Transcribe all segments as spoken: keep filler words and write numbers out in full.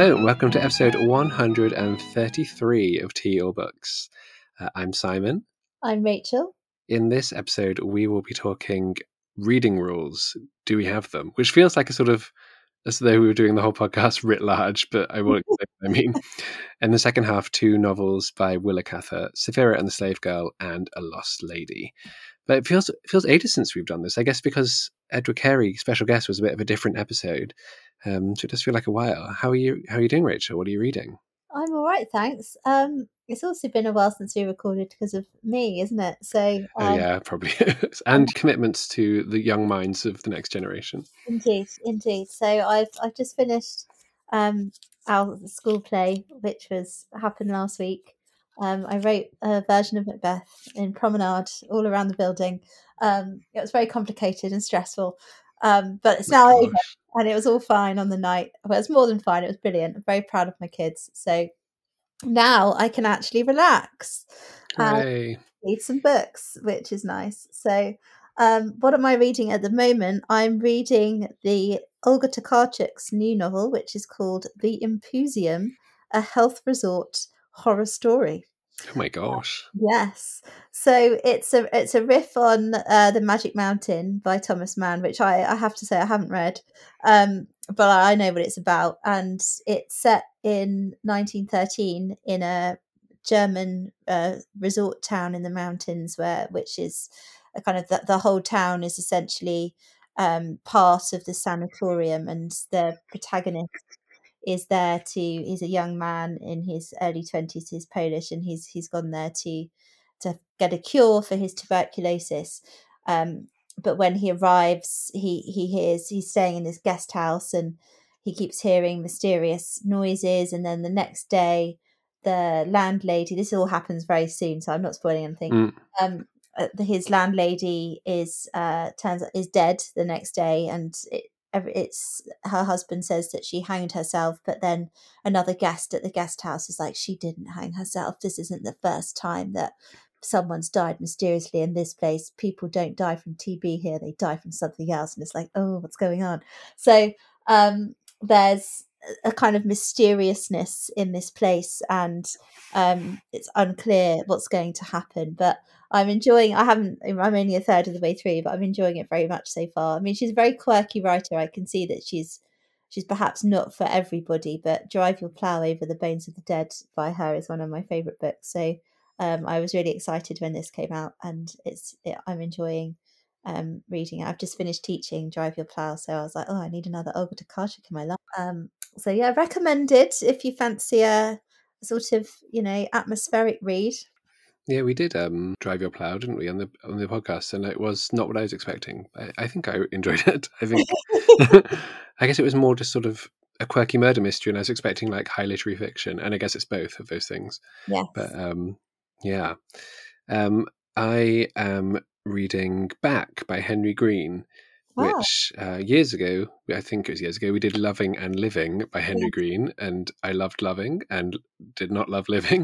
Hello and welcome to episode one hundred thirty-three of Tea or Books. Uh, I'm Simon. I'm Rachel. In this episode, we will be talking reading rules. Do we have them? Which feels like a sort of, as though we were doing the whole podcast writ large, but I won't explain what I mean. In the second half, two novels by Willa Cather, Sapphira and the Slave Girl, and A Lost Lady. But it feels it feels ages since we've done this, I guess because Edward Carey, special guest, was a bit of a different episode. Um, so it does feel like a while. How are you How are you doing, Rachel? What are you reading? I'm all right, thanks. Um, it's also been a while since we recorded because of me, isn't it? So um, oh yeah, probably. And commitments to the young minds of the next generation. Indeed, indeed. So I've I've just finished um, our school play, which was happened last week. Um, I wrote a version of Macbeth in Promenade all around the building. Um, it was very complicated and stressful, um, but it's now over, and it was all fine on the night. Well, it was more than fine. It was brilliant. I'm very proud of my kids. So now I can actually relax and Hooray. read some books, which is nice. So um, what am I reading at the moment? I'm reading the Olga Tokarczuk's new novel, which is called The Impusium, a health resort horror story. Oh my gosh. Uh, yes. So it's a it's a riff on uh, The Magic Mountain by Thomas Mann, which I, I have to say I haven't read, um, but I know what it's about. And it's set in nineteen thirteen in a German uh, resort town in the mountains, where which is a kind of the, the whole town is essentially um, part of the sanatorium, and the protagonist is there to he's a young man in his early twenties. He's Polish, and he's he's gone there to to get a cure for his tuberculosis. Um, but when he arrives, he he hears he's staying in this guest house, and he keeps hearing mysterious noises. And then the next day, the landlady, this all happens very soon, so I'm not spoiling anything. Mm. Um, uh, his landlady is uh, turns is dead the next day, and it, it's her husband says that she hanged herself, but then another guest at the guest house is like, she didn't hang herself. This isn't the first time that someone's died mysteriously in this place. People don't die from T B here, they die from something else. And it's like, oh, what's going on? So um there's a kind of mysteriousness in this place, and um it's unclear what's going to happen, but I'm enjoying I haven't I'm only a third of the way through, but I'm enjoying it very much so far. I mean, she's a very quirky writer. I can see that she's she's perhaps not for everybody, but Drive Your Plough Over the Bones of the Dead by her is one of my favourite books. So um, I was really excited when this came out, and it's it, I'm enjoying um, reading it. I've just finished teaching Drive Your Plough, so I was like, oh, I need another Olga Tokarczuk in my life. Um, so yeah, recommended if you fancy a sort of, you know, atmospheric read. Yeah, we did um, Drive Your Plough, didn't we, on the on the podcast? And it was not what I was expecting. I, I think I enjoyed it. I think, I guess it was more just sort of a quirky murder mystery, and I was expecting like high literary fiction. And I guess it's both of those things. Yes. But um, yeah, um, I am reading Back by Henry Green, Wow. which uh, years ago, I think it was years ago, we did Loving and Living by Henry Yes. Green, and I loved Loving and did not love Living.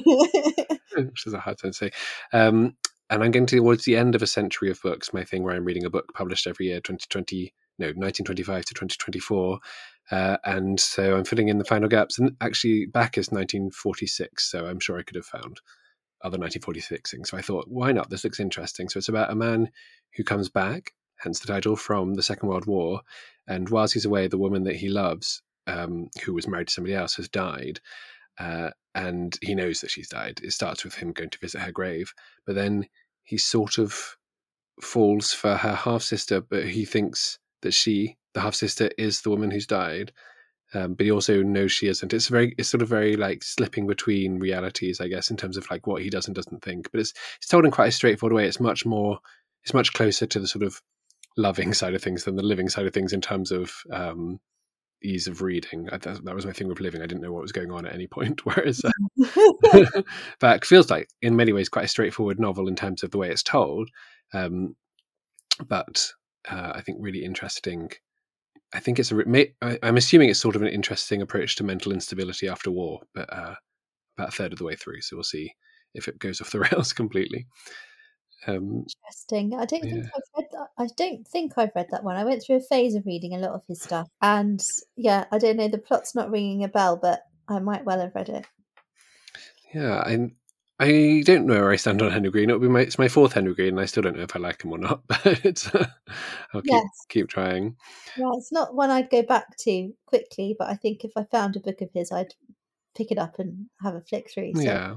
Which is a hard thing to say. Um, and I'm getting towards the end of a century of books, my thing where I'm reading a book published every year, twenty twenty, no, nineteen twenty-five to twenty twenty-four. Uh, and so I'm filling in the final gaps. And actually, Back is nineteen forty-six, so I'm sure I could have found other nineteen forty-six things. So I thought, why not? This looks interesting. So it's about a man who comes back, hence the title, from the Second World War. And whilst he's away, the woman that he loves, um, who was married to somebody else, has died. Uh, and he knows that she's died. It starts with him going to visit her grave, but then he sort of falls for her half-sister, but he thinks that she, the half-sister, is the woman who's died, um, but he also knows she isn't. It's very, it's sort of very like slipping between realities, I guess, in terms of like what he does and doesn't think, but it's it's told in quite a straightforward way. It's much more, it's much closer to the sort of loving side of things than the living side of things in terms of um ease of reading. I, that, that was my thing with Living. I didn't know what was going on at any point, whereas uh, Back feels like in many ways quite a straightforward novel in terms of the way it's told, um, but uh, I think really interesting. I think it's a I'm assuming it's sort of an interesting approach to mental instability after war, but uh, about a third of the way through, so we'll see if it goes off the rails completely. Um, Interesting. I don't think yeah. I've read that. I don't think I've read that one. I went through a phase of reading a lot of his stuff, and yeah, I don't know. The plot's not ringing a bell, but I might well have read it. Yeah, I I don't know where I stand on Henry Green. It'll be my it's my fourth Henry Green, and I still don't know if I like him or not. But it's, I'll keep Yes. keep trying. Yeah, it's not one I'd go back to quickly, but I think if I found a book of his, I'd pick it up and have a flick through. So Yeah.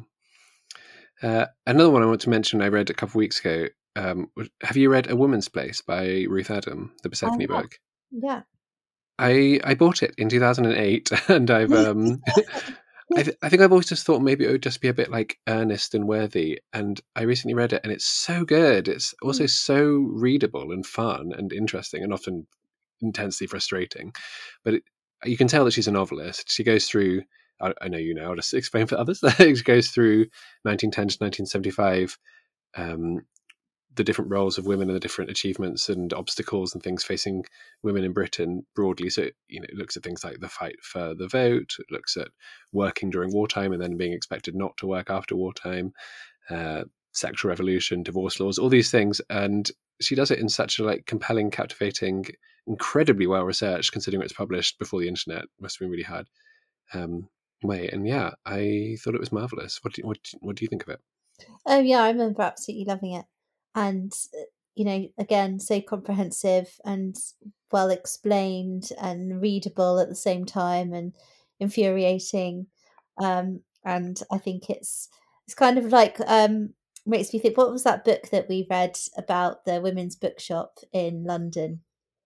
Uh, another one I want to mention I read a couple of weeks ago. Um, was- have you read A Woman's Place by Ruth Adam, the I Persephone have, book? yeah. I I bought it in two thousand eight, and I've um, I th- I think I've always just thought maybe it would just be a bit like earnest and worthy, and I recently read it, and it's so good. It's also so readable and fun and interesting, and often intensely frustrating. But it, you can tell that she's a novelist. She goes through. I, I know you know. I'll just explain for others. She goes through nineteen ten to nineteen seventy-five. Um, the different roles of women and the different achievements and obstacles and things facing women in Britain broadly. So, you know, it looks at things like the fight for the vote, it looks at working during wartime and then being expected not to work after wartime, uh, sexual revolution, divorce laws, all these things. And she does it in such a like compelling, captivating, incredibly well researched, considering it's published before the internet. Must have been really hard. Um, way. And yeah, I thought it was marvelous. What do, what, what do you think of it? Oh yeah, I remember absolutely loving it. And uh, you know, again, so comprehensive and well explained and readable at the same time and infuriating. Um, and I think it's it's kind of like um makes me think, what was that book that we read about the women's bookshop in London?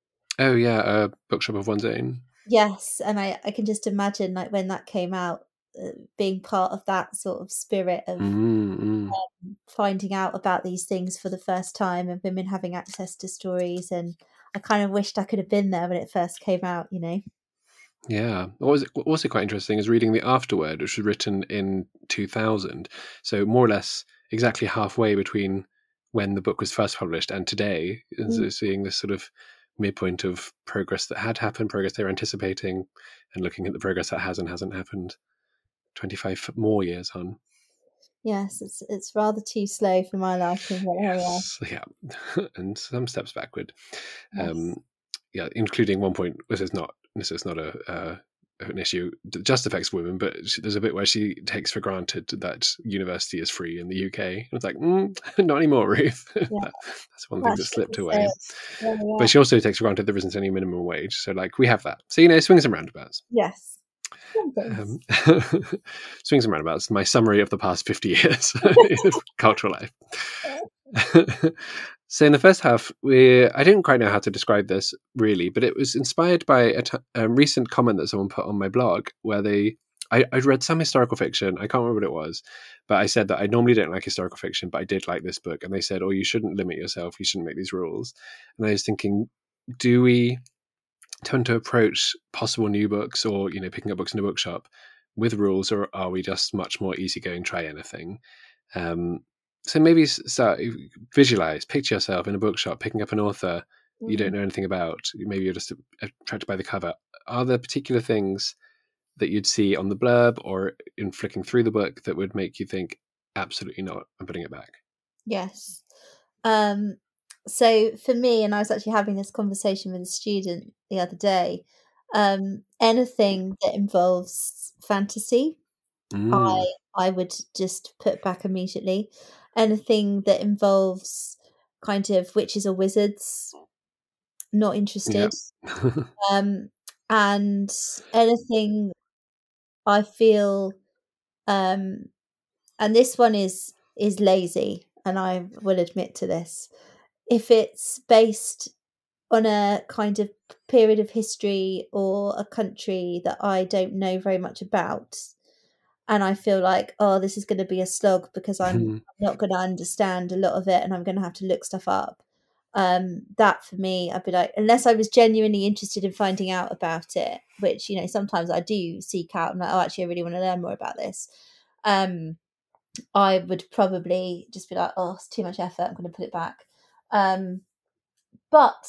Oh yeah, a bookshop of one's own. Yes, and I I can just imagine like when that came out, uh, being part of that sort of spirit of Mm, mm. finding out about these things for the first time and women having access to stories, and I kind of wished I could have been there when it first came out, you know? Yeah. What was also quite interesting is reading the afterword, which was written in two thousand. So more or less exactly halfway between when the book was first published and today, and Mm, so seeing this sort of midpoint of progress that had happened, progress they were anticipating, and looking at the progress that has and hasn't happened twenty-five more years on. yes, it's it's rather too slow for my liking, but there we are. Yes. Yeah. And some steps backward. Yes. Um, yeah, including one point. This is not this is not a uh, an issue that just affects women, but she, there's a bit where she takes for granted that university is free in the U K. And it's like, mm, not anymore, Ruth. Yeah, that, that's one thing that that ship slipped has away. sailed. There we But are. she also takes for granted there isn't any minimum wage. So, like, we have that. So, you know, swings and roundabouts. Yes. Some things. Um, swings and roundabouts. My summary of the past fifty years of cultural life. So in the first half, we I didn't quite know how to describe this really, but it was inspired by a, t- a recent comment that someone put on my blog where they I, I'd read some historical fiction. I can't remember what it was, but I said that I normally don't like historical fiction, but I did like this book, and they said, "Oh, you shouldn't limit yourself. You shouldn't make these rules." And I was thinking, do we tend to approach possible new books or you know picking up books in a bookshop with rules, or are we just much more easygoing, try anything? Um, so maybe start visualize, picture yourself in a bookshop picking up an author you don't Mm. know anything about. Maybe you're just attracted by the cover. Are there particular things that you'd see on the blurb or in flicking through the book that would make you think, absolutely not, I'm putting it back? Yes. Um, so for me, and I was actually having this conversation with a student the other day, um, anything that involves fantasy, Mm, I I would just put back immediately. Anything that involves kind of witches or wizards, not yeah. interested. Um, and anything I feel, um, and this one is is lazy, and I will admit to this. If it's based on a kind of period of history or a country that I don't know very much about, and I feel like, oh, this is going to be a slog because I'm not going to understand a lot of it and I'm going to have to look stuff up. Um, that for me, I'd be like, unless I was genuinely interested in finding out about it, which, you know, sometimes I do seek out. I'm like, oh, actually, I really want to learn more about this. Um, I would probably just be like, oh, it's too much effort. I'm going to put it back. Um, but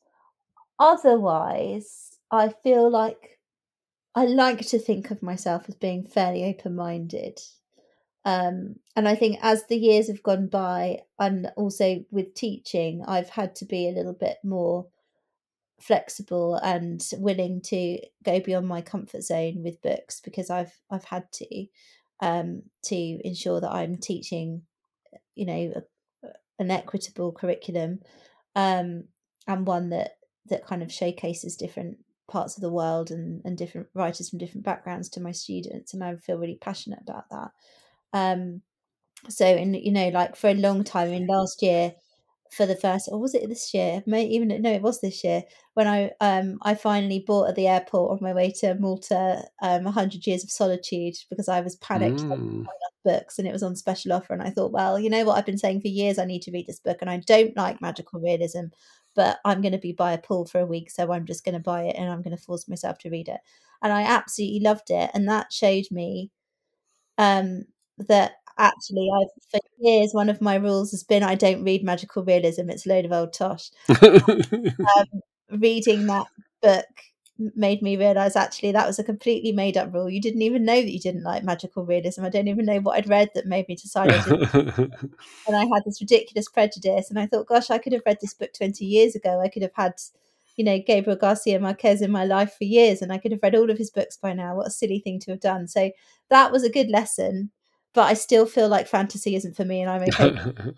otherwise, I feel like I like to think of myself as being fairly open minded. Um, and I think as the years have gone by, and also with teaching, I've had to be a little bit more flexible and willing to go beyond my comfort zone with books, because I've I've had to um, to ensure that I'm teaching, you know, a, an equitable curriculum, um, and one that that kind of showcases different parts of the world and, and different writers from different backgrounds to my students, and I feel really passionate about that. Um, so, in you know, like for a long time, in last year, for the first, or was it this year? May even no, it was this year when I um I finally bought at the airport on my way to Malta um A Hundred Years of Solitude, because I was panicked Mm. books and it was on special offer, and I thought, well, you know what, I've been saying for years I need to read this book, and I don't like magical realism, but I'm going to be by a pool for a week, so I'm just going to buy it and I'm going to force myself to read it. And I absolutely loved it, and that showed me um that actually I've for years one of my rules has been I don't read magical realism, it's a load of old tosh. Um, reading that book made me realise actually that was a completely made up rule. You didn't even know that you didn't like magical realism. I don't even know what I'd read that made me decide I didn't. And I had this ridiculous prejudice, and I thought, gosh, I could have read this book twenty years ago. I could have had, you know, Gabriel Garcia Marquez in my life for years, and I could have read all of his books by now. What a silly thing to have done. So that was a good lesson, but I still feel like fantasy isn't for me, and I'm okay.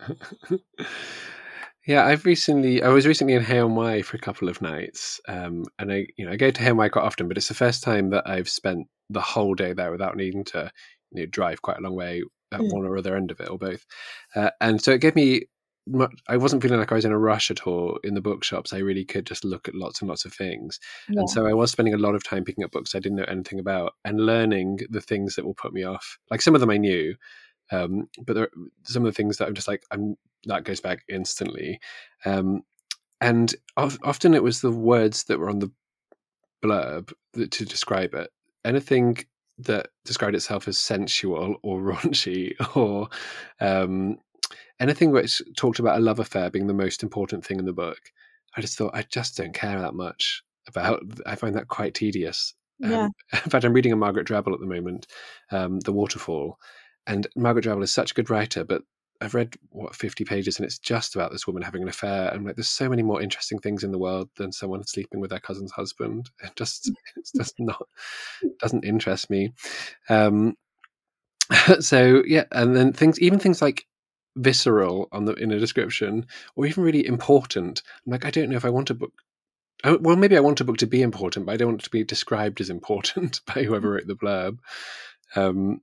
Yeah, I've recently, I was recently in Hay on Wye for a couple of nights, um, and I, you know, I go to Hay on Wye quite often, but it's the first time that I've spent the whole day there without needing to, you know, drive quite a long way at Mm. one or other end of it, or both. Uh, and so it gave me, much, I wasn't feeling like I was in a rush at all in the bookshops. I really could just look at lots and lots of things. Yeah. And so I was spending a lot of time picking up books I didn't know anything about and learning the things that will put me off. Like some of them I knew, um, but there are some of the things that I'm just like, I'm that goes back instantly. Um, and of, often it was the words that were on the blurb that, to describe it. Anything that described itself as sensual or raunchy, or um, anything which talked about a love affair being the most important thing in the book, I just thought, I just don't care that much about. I find that quite tedious. Yeah. Um, in fact, I'm reading a Margaret Drabble at the moment, um, The Waterfall, and Margaret Drabble is such a good writer, but I've read what fifty pages and it's just about this woman having an affair. And like, there's so many more interesting things in the world than someone sleeping with their cousin's husband. It just, it's just not, doesn't interest me. Um, so yeah, and then things, even things like visceral on the in a description, or even really important. I'm like, I don't know if I want a book. Oh, well, maybe I want a book to be important, but I don't want it to be described as important by whoever wrote the blurb. Um,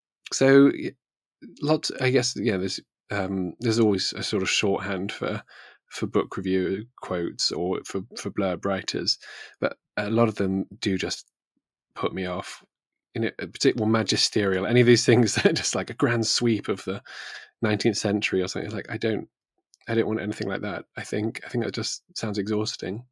so lots, I guess, yeah. There's um, there's always a sort of shorthand for for book review quotes or for for blurb writers, but a lot of them do just put me off. In a particular magisterial, any of these things that are just like a grand sweep of the nineteenth century or something. Like I don't, I don't want anything like that. I think, I think that just sounds exhausting.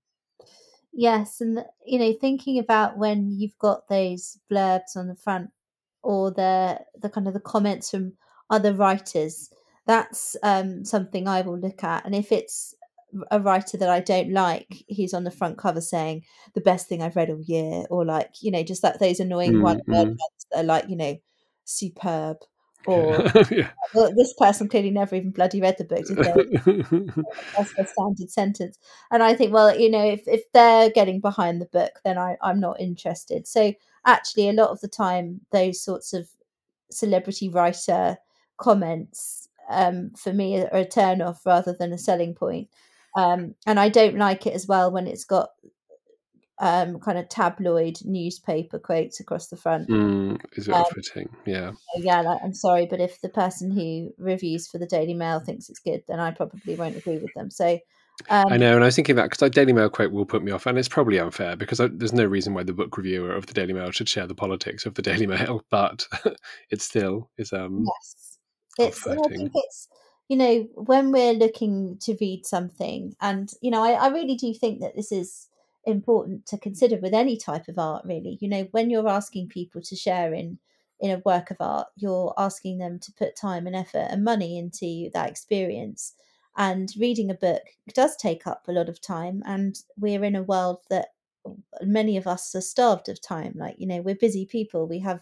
Yes, and you know, thinking about when you've got those blurbs on the front, or the the kind of the comments from other writers, that's um, something I will look at. And if it's a writer that I don't like, who's on the front cover saying the best thing I've read all year, or like, you know, just that those annoying one word Mm-hmm. ones that are like, you know, superb, or Yeah. Yeah. well, this person clearly never even bloody read the book, did they? That's the standard sentence. And I think, well, you know, if, if they're getting behind the book, then I, I'm not interested. So actually, a lot of the time, those sorts of celebrity writer comments, um, for me, are a turn off rather than a selling point. Um, and I don't like it as well when it's got um, kind of tabloid newspaper quotes across the front. Mm, is it Um, off-putting? Yeah. yeah, like, I'm sorry, but if the person who reviews for the Daily Mail thinks it's good, then I probably won't agree with them. So um, I know, and I was thinking that because the Daily Mail quote will put me off, and it's probably unfair because I, there's no reason why the book reviewer of the Daily Mail should share the politics of the Daily Mail, but it still is um, yes, it's, and I think off-putting. it's, you know, when we're looking to read something, and you know, I, I really do think that this is important to consider with any type of art. Really, you know, when you're asking people to share in in a work of art, you're asking them to put time and effort and money into that experience. And reading a book does take up a lot of time, and we're in a world that many of us are starved of time. Like, you know, we're busy people, we have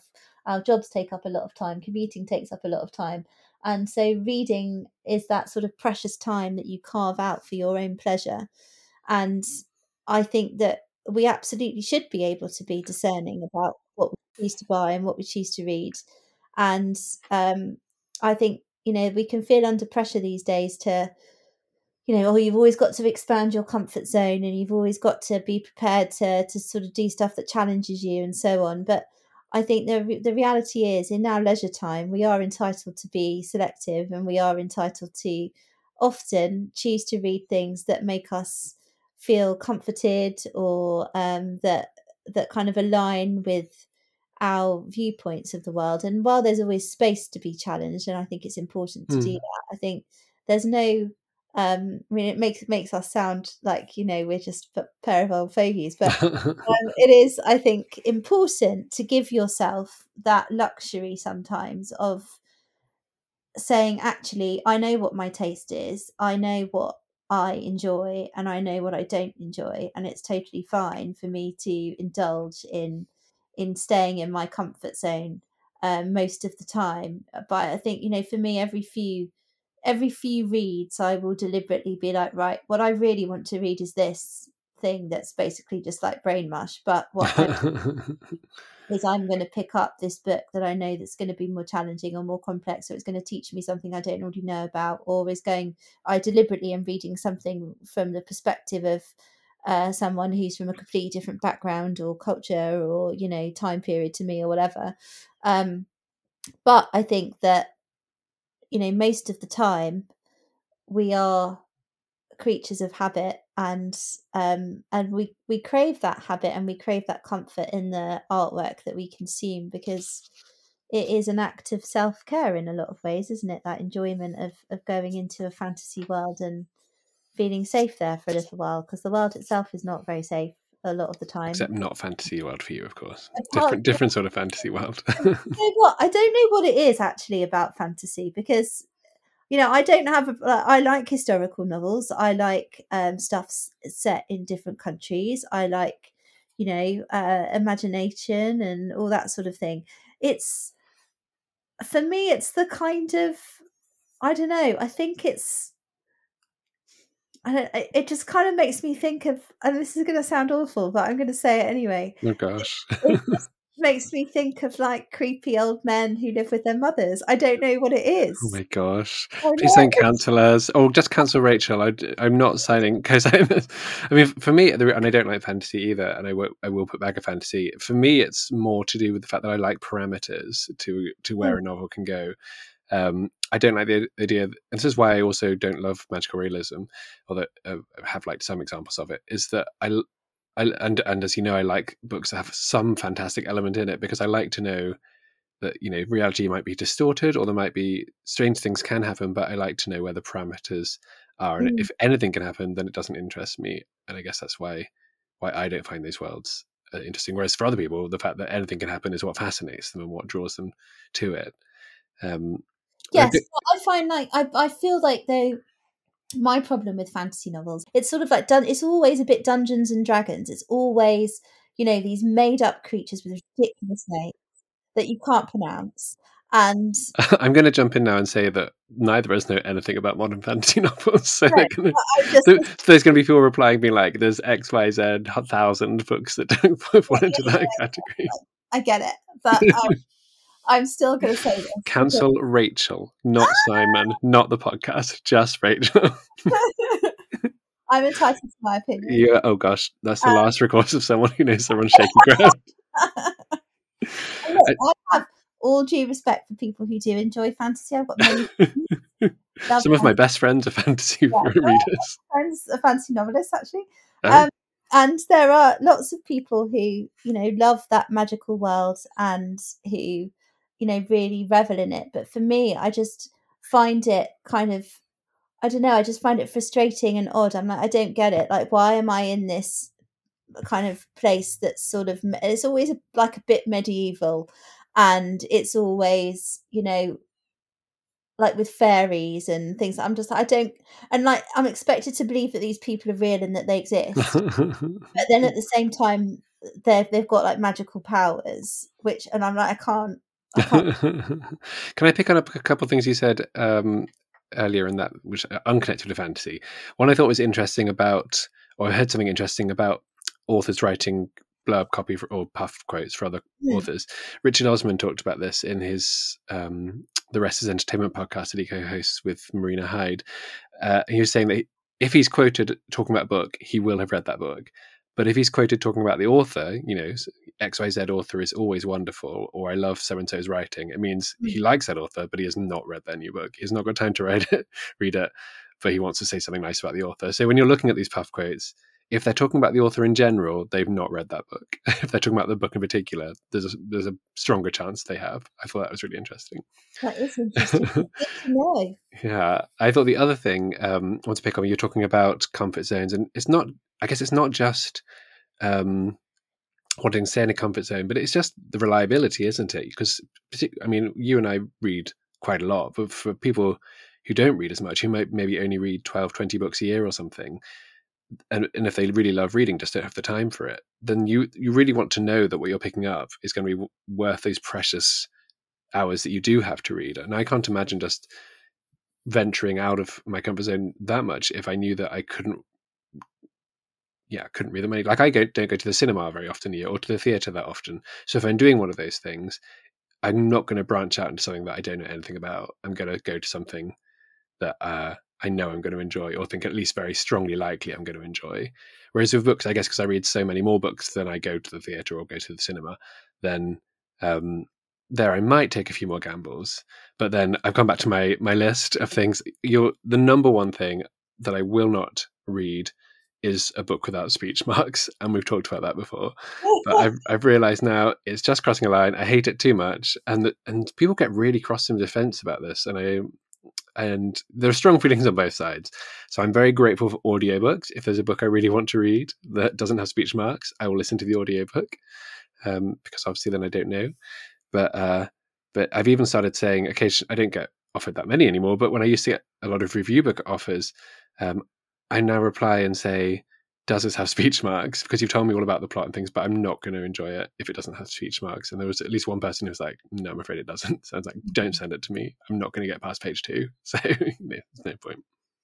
our jobs take up a lot of time, commuting takes up a lot of time, and so reading is that sort of precious time that you carve out for your own pleasure. And I think that we absolutely should be able to be discerning about what we choose to buy and what we choose to read. And um, I think, you know, we can feel under pressure these days to, you know, oh, you've always got to expand your comfort zone and you've always got to be prepared to to sort of do stuff that challenges you and so on. But I think the the reality is, in our leisure time, we are entitled to be selective, and we are entitled to often choose to read things that make us feel comforted, or um, that that kind of align with our viewpoints of the world. And while there's always space to be challenged, and I think it's important to do Hmm. that, I think there's no um, I mean, it makes makes us sound like, you know, we're just a pair of old fogies, but um, it is, I think, important to give yourself that luxury sometimes of saying, actually, I know what my taste is, I know what I enjoy, and I know what I don't enjoy, and it's totally fine for me to indulge in in staying in my comfort zone um, most of the time. But I think, you know, for me, every few every few reads, I will deliberately be like, right, what I really want to read is this thing that's basically just like brain mush. But what I is I'm going to pick up this book that I know that's going to be more challenging or more complex, or it's going to teach me something I don't already know about, or is going, I deliberately am reading something from the perspective of uh, someone who's from a completely different background or culture or, you know, time period to me or whatever. Um, but I think that, you know, most of the time we are creatures of habit, and um and we we crave that habit and we crave that comfort in the artwork that we consume, because it is an act of self-care in a lot of ways, isn't it? That enjoyment of of going into a fantasy world and feeling safe there for a little while, because the world itself is not very safe a lot of the time. Except not fantasy world for you, of course. Apart, Different, different sort of fantasy world. you know what? I don't know what it is actually about fantasy, because you know, I don't have. A, uh, I like historical novels. I like um, stuff s- set in different countries. I like, you know, uh, imagination and all that sort of thing. It's for me. It's the kind of, I don't know. I think it's. I don't, it it just kind of makes me think of, and this is going to sound awful, but I'm going to say it anyway. Oh gosh. It just makes me think of like creepy old men who live with their mothers. I don't know what it Oh is. my gosh. I Please know. don't cancel us. Or just cancel Rachel. I, am not signing. Because I, I mean, for me, and I don't like fantasy either, and I will, I will put back a fantasy. For me, it's more to do with the fact that I like parameters to, to where Mm, a novel can go. Um, I don't like the idea, and this is why I also don't love magical realism, although uh, I have liked some examples of it, is that I, I and, and as you know, I like books that have some fantastic element in it, because I like to know that, you know, reality might be distorted or there might be strange things can happen, but I like to know where the parameters are. And mm. if anything can happen, then it doesn't interest me. And I guess that's why why I don't find those worlds uh, interesting. Whereas for other people, the fact that anything can happen is what fascinates them and what draws them to it. Um, and I Yes, think, I find like I I feel like though my problem with fantasy novels, it's sort of like done. It's always a bit Dungeons and Dragons. It's always, you know, these made up creatures with ridiculous names that you can't pronounce, and I'm going to jump in now and say that neither of us know anything about modern fantasy novels. So, no, they're gonna, I just so there's going to be people replying, being like, "There's X, Y, Z thousand books that don't fall into that category." I get it, but um, I'm still going to say this because Cancel Rachel, not Simon, not the podcast, just Rachel. I'm entitled to my opinion. Yeah. Oh gosh, that's the Um, last recourse of someone who knows they're on shaky ground. look, I have all due respect for people who do enjoy fantasy. I've got many I, love some of my fantasy. best friends are fantasy Yeah, readers. friends are fantasy novelists actually. Oh. Um, and there are lots of people who, you know, love that magical world and who, you know, really revel in it. But for me, I just find it kind of, I don't know, I just find it frustrating and odd. I'm like, I don't get it. Like, why am I in this kind of place that's sort of, it's always a, like a bit medieval, and it's always, you know, like with fairies and things. I'm just, I don't, and like I'm expected to believe that these people are real and that they exist, but then at the same time they've they've got like magical powers, which, and I'm like, I can't. I can't. Can I pick on a couple of things you said um, earlier in that, which are unconnected to fantasy? One I thought was interesting about, or I heard something interesting about authors writing blurb copy for, or puff quotes for other Hmm. authors. Richard Osman talked about this in his um, The Rest is Entertainment podcast that he co-hosts with Marina Hyde. Uh, he was saying that if he's quoted talking about a book, he will have read that book. But if he's quoted talking about the author, you know, X Y Z author is always wonderful, or I love so-and-so's writing, it means Hmm. he likes that author, but he has not read their new book. He's not got time to read it, read it, but he wants to say something nice about the author. So when you're looking at these puff quotes, if they're talking about the author in general, they've not read that book. If they're talking about the book in particular, there's a, there's a stronger chance they have. I thought that was really interesting. That is interesting. Good to know. Yeah, I thought the other thing um, I want to pick on, you're talking about comfort zones, and it's not, I guess it's not just um, wanting to stay in a comfort zone, but it's just the reliability, isn't it? Because, I mean, you and I read quite a lot, but for people who don't read as much, who might maybe only read twelve, twenty books a year or something, and, and if they really love reading, just don't have the time for it, then you, you really want to know that what you're picking up is going to be worth those precious hours that you do have to read. And I can't imagine just venturing out of my comfort zone that much if I knew that I couldn't yeah couldn't read them any. Like I go, don't go to the cinema very often a year, or to the theatre that often, so if I'm doing one of those things, I'm not going to branch out into something that I don't know anything about. I'm going to go to something that uh, I know I'm going to enjoy, or think at least very strongly likely I'm going to enjoy. Whereas with books, I guess because I read so many more books than I go to the theatre or go to the cinema, then um, there I might take a few more gambles. But then I've gone back to my my list of things. You're the number one thing that I will not read is a book without speech marks, and we've talked about that before. But I've I've realised now it's just crossing a line. I hate it too much, and the, and people get really cross in defence about this, and I and there are strong feelings on both sides. So I'm very grateful for audiobooks. If there's a book I really want to read that doesn't have speech marks, I will listen to the audiobook, um, because obviously then I don't know. But uh, but I've even started saying occasionally, I don't get offered that many anymore, but when I used to get a lot of review book offers, um, I now reply and say, does this have speech marks? Because you've told me all about the plot and things, but I'm not going to enjoy it if it doesn't have speech marks. And there was at least one person who was like, no, I'm afraid it doesn't. So I was like, don't send it to me. I'm not going to get past page two. So there's no point.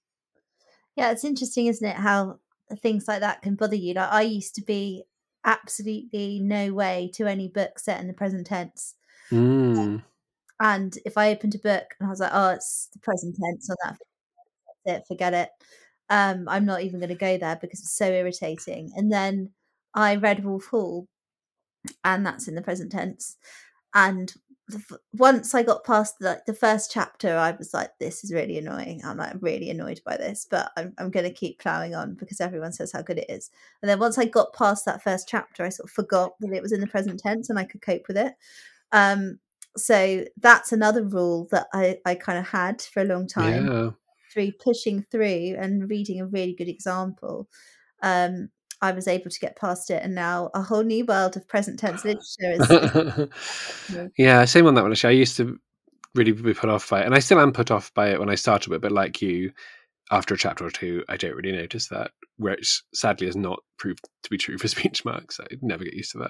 Yeah, it's interesting, isn't it, how things like that can bother you. Like I used to be absolutely no way to any book set in the present tense. Mm. And if I opened a book and I was like, oh, it's the present tense on that, that's it, forget it. Um, I'm not even going to go there because it's so irritating. And then I read Wolf Hall, and that's in the present tense. And the, once I got past the, like the first chapter, I was like, this is really annoying. I'm like really annoyed by this, but I'm, I'm going to keep plowing on because everyone says how good it is. And then once I got past that first chapter, I sort of forgot that it was in the present tense and I could cope with it. Um, so that's another rule that I, I kind of had for a long time. Yeah. Through pushing through and reading a really good example, um, I was able to get past it, and now a whole new world of present tense literature is. is yeah, same on that one. Actually, I used to really be put off by it, and I still am put off by it when I started with it. But like you, after a chapter or two, I don't really notice that, which sadly is not proved to be true for speech marks. I never get used to that.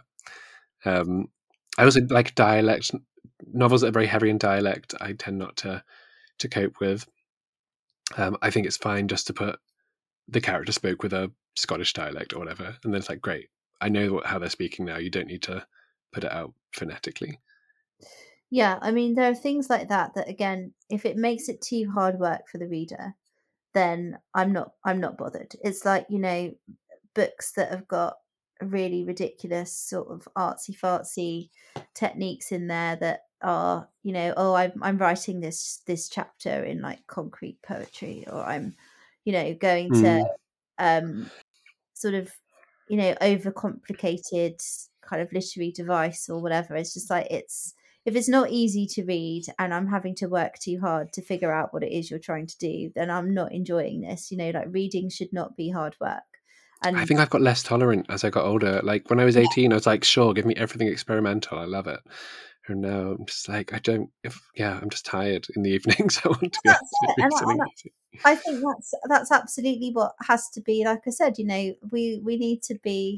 Um, I also like dialect novels that are very heavy in dialect. I tend not to to cope with. Um, I think it's fine just to put the character spoke with a Scottish dialect or whatever, and then it's like, great, I know what, how they're speaking now. You don't need to put it out phonetically. Yeah, I mean, there are things like that that, again, if it makes it too hard work for the reader, then I'm not I'm not bothered. It's like, you know, books that have got really ridiculous sort of artsy fartsy techniques in there that are, you know, oh, I'm I'm writing this this chapter in like concrete poetry, or I'm, you know, going to Mm. um sort of, you know, overcomplicated kind of literary device or whatever. It's just like, it's if it's not easy to read and I'm having to work too hard to figure out what it is you're trying to do, then I'm not enjoying this. You know, like reading should not be hard work. And I think I've got less tolerant as I got older. Like when I was eighteen, I was like, sure, give me everything experimental. I love it. And now I'm just like, I don't, if, yeah, I'm just tired in the evenings. I want to be able that's to it. read And something I, easy. I think that's that's absolutely what has to be. Like I said, you know, we we need to be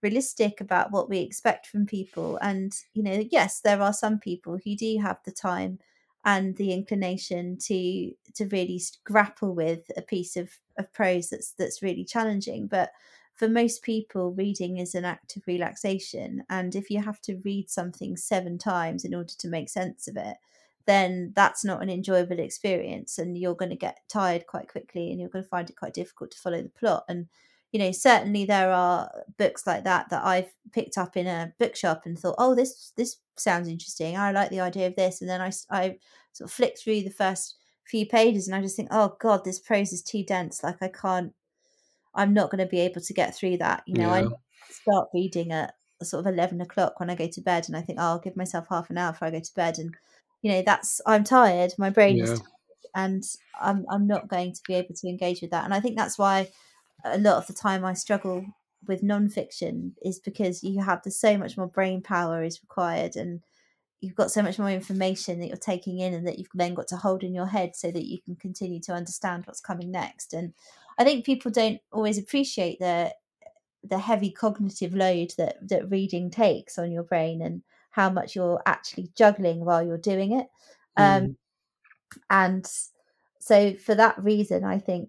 realistic about what we expect from people. And, you know, yes, there are some people who do have the time and the inclination to to really grapple with a piece of, of prose that's that's really challenging. But for most people, reading is an act of relaxation. And if you have to read something seven times in order to make sense of it, then that's not an enjoyable experience, and you're going to get tired quite quickly, and you're going to find it quite difficult to follow the plot. And, you know, certainly there are books like that that I've picked up in a bookshop and thought, oh, this this sounds interesting. I like the idea of this. And then I, I sort of flick through the first few pages and I just think, oh God, this prose is too dense. Like I can't, I'm not going to be able to get through that. You know, Yeah. I start reading at sort of eleven o'clock when I go to bed, and I think, oh, I'll give myself half an hour before I go to bed. And, you know, that's, I'm tired. My brain is Yeah. tired, and I'm, I'm not going to be able to engage with that. And I think that's why a lot of the time I struggle with nonfiction, is because you have the so much more brain power is required, and you've got so much more information that you're taking in and that you've then got to hold in your head so that you can continue to understand what's coming next. And I think people don't always appreciate the the heavy cognitive load that that reading takes on your brain, and how much you're actually juggling while you're doing it. Um, Mm. and so for that reason, I think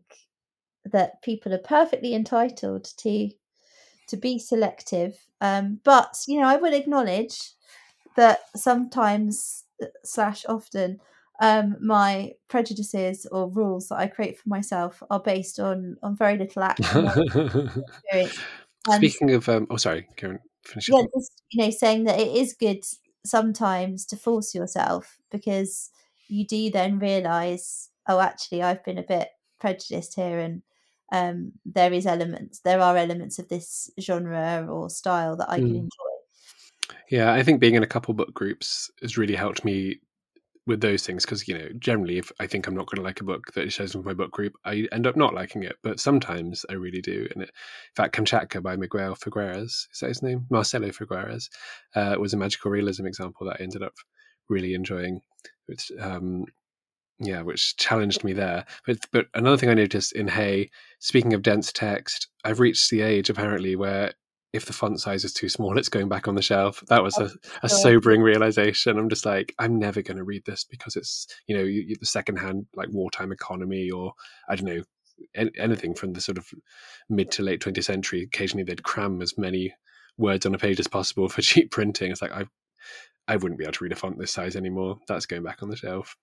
that people are perfectly entitled to to be selective. Um, but, you know, I would acknowledge that sometimes slash often um, my prejudices or rules that I create for myself are based on on very little actual experience. And Speaking of, um, oh, sorry, Karen, finish your yeah, thought. just, you know, saying that it is good sometimes to force yourself, because you do then realise, oh, actually, I've been a bit prejudiced here, and um, there is elements, there are elements of this genre or style that I can Mm. enjoy. Yeah, I think being in a couple book groups has really helped me with those things, because, you know, generally if I think I'm not going to like a book that is chosen for my book group, I end up not liking it, but sometimes I really do. And it, in fact, Kamchatka by Miguel Figueres, is that his name? Marcelo Figueres, uh, was a magical realism example that I ended up really enjoying, which um yeah, which challenged me there. But but another thing I noticed in Hay, speaking of dense text, I've reached the age apparently where if the font size is too small, it's going back on the shelf. That was a, a So, sobering realization. I'm just like, I'm never going to read this because it's, you know, you, you, the secondhand like wartime economy, or I don't know, an, anything from the sort of mid to late twentieth century. Occasionally they'd cram as many words on a page as possible for cheap printing. It's like, I I wouldn't be able to read a font this size anymore. That's going back on the shelf.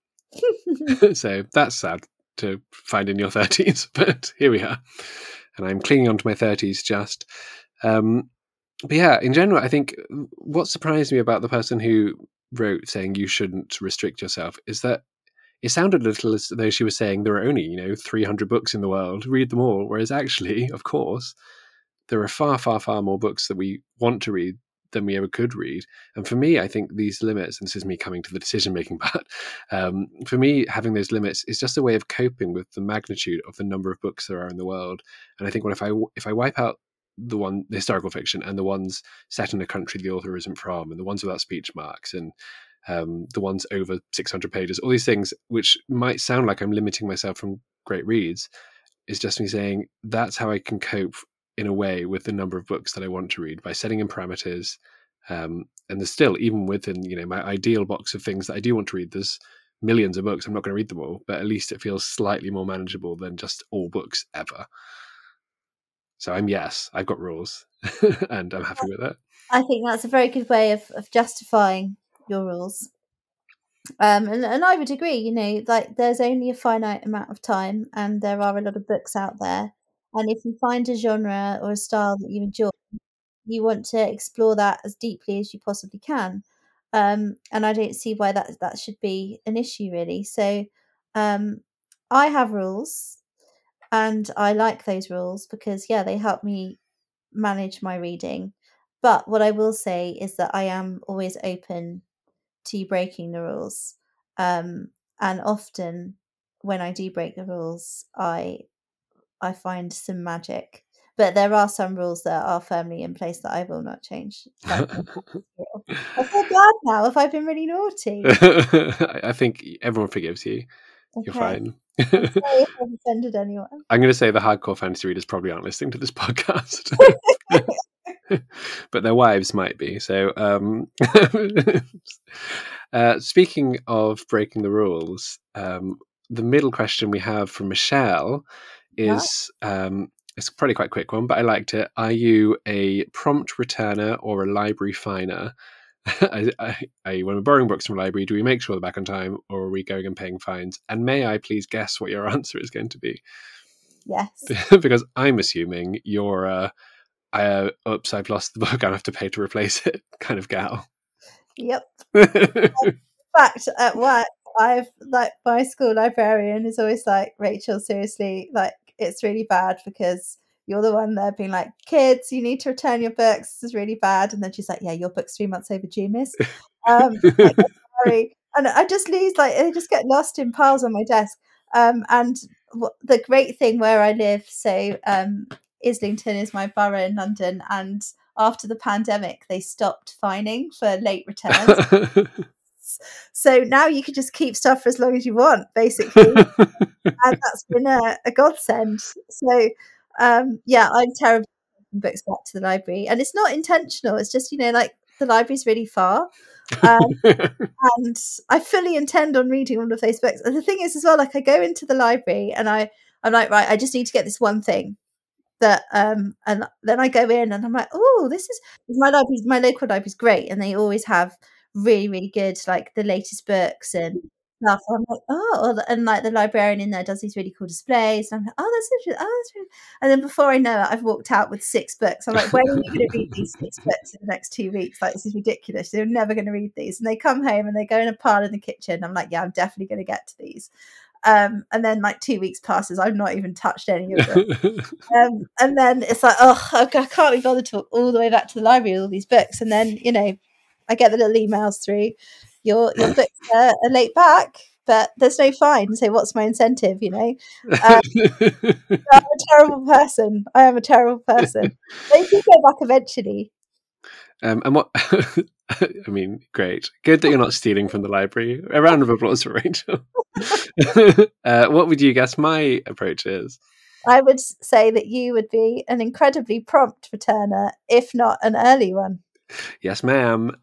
So that's sad to find in your thirties, but here we are. And I'm clinging on to my thirties just. Um, but yeah, in general, I think what surprised me about the person who wrote saying you shouldn't restrict yourself is that it sounded a little as though she was saying there are only, you know, three hundred books in the world, read them all. Whereas actually, of course, there are far, far, far more books that we want to read than we ever could read. And for me, I think these limits, and this is me coming to the decision-making part, um, for me, having those limits is just a way of coping with the magnitude of the number of books there are in the world. And I think what if I if I wipe out the one the historical fiction and the ones set in a country the author isn't from, and the ones without speech marks, and um, the ones over six hundred pages, all these things, which might sound like I'm limiting myself from great reads, is just me saying that's how I can cope in a way with the number of books that I want to read, by setting in parameters. Um, and there's still, even within, you know, my ideal box of things that I do want to read, there's millions of books. I'm not going to read them all, but at least it feels slightly more manageable than just all books ever. So I'm yes, I've got rules and I'm happy with it. I think that's a very good way of, of justifying your rules. Um, and, and I would agree, you know, like there's only a finite amount of time, and there are a lot of books out there. And if you find a genre or a style that you enjoy, you want to explore that as deeply as you possibly can. Um, and I don't see why that that should be an issue, really. So um, I have rules, and I like those rules because, yeah, they help me manage my reading. But what I will say is that I am always open to breaking the rules. Um, and often when I do break the rules, I I find some magic. But there are some rules that are firmly in place that I will not change. Like, I feel bad now if I've been really naughty. I think everyone forgives you. Okay. You're fine. I'm sorry if I've offended anyone. I'm going to say the hardcore fantasy readers probably aren't listening to this podcast. but their wives might be. So, um, uh, speaking of breaking the rules, um, the middle question we have from Michelle is um, it's probably quite a quick one, but I liked it. Are you a prompt returner or a library finer? I, I, I, when we're borrowing books from a library, do we make sure they're back on time, or are we going and paying fines? And may I please guess what your answer is going to be? Yes. Because I'm assuming you're uh, uh, oops, I've lost the book, I have to pay to replace it kind of gal. Yep. In fact, at work, I've like my school librarian is always like, Rachel, seriously, like it's really bad because you're the one there being like, kids, you need to return your books. This is really bad. And then she's like, yeah, your book's three months overdue, miss. Um, like, sorry. And I just lose, like, they just get lost in piles on my desk. Um, and w- the great thing where I live, so um, Islington is my borough in London, and after the pandemic, they stopped fining for late returns. So now you can just keep stuff for as long as you want, basically. And that's been a, a godsend. So, um, yeah, I'm terrible at books back to the library. And it's not intentional. It's just, you know, like the library's really far. Um, and I fully intend on reading all of those books. And the thing is as well, like I go into the library and I, I'm like, right, I just need to get this one thing. That um and then I go in and I'm like, oh, this is my library, my local library's great, and they always have really, really good, like the latest books and stuff. I'm like, oh, and like the librarian in there does these really cool displays, and I'm like, oh, that's interesting. Oh, that's really... And then before I know it, I've walked out with six books. I'm like, when are you going to read these six books in the next two weeks? Like, this is ridiculous. They're never going to read these. And they come home and they go in a pile in the kitchen. I'm like, yeah, I'm definitely going to get to these. Um, and then like two weeks passes, I've not even touched any of them. um, and then it's like, oh, I can't be bothered to walk all the way back to the library with all these books. And then, you know, I get the little emails through, your your books are, are late back, but there's no fine. So what's my incentive, you know? Um, I'm a terrible person. I am a terrible person. They do go back eventually. Um, and what, I mean, great. Good that you're not stealing from the library. A round of applause for Rachel. uh, what would you guess my approach is? I would say that you would be an incredibly prompt returner, if not an early one. Yes, ma'am.